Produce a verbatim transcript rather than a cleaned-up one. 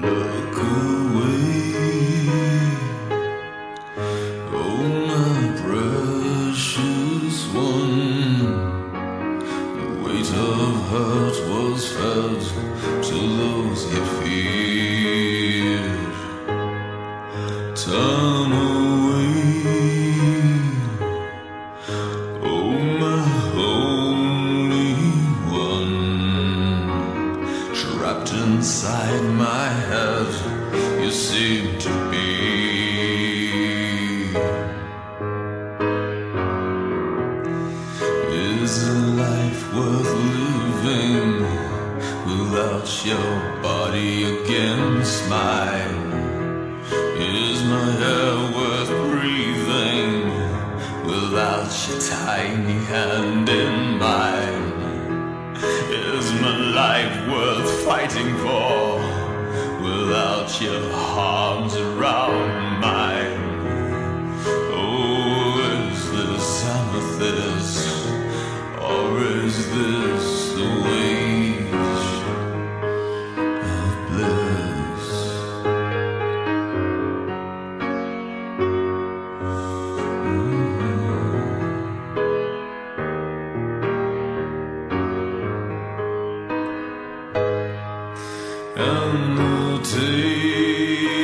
look away. Oh, my precious one, the weight of hurt was felt to those he feared. Turn away, oh, my only one, trapped inside my head you seem to be. Is a life worth living without your body against mine? Is my air worth breathing without your tiny hand in mine? Is my life worth fighting for without your arms around mine? Oh, is this amethyst, or is this the wage of bliss? And the day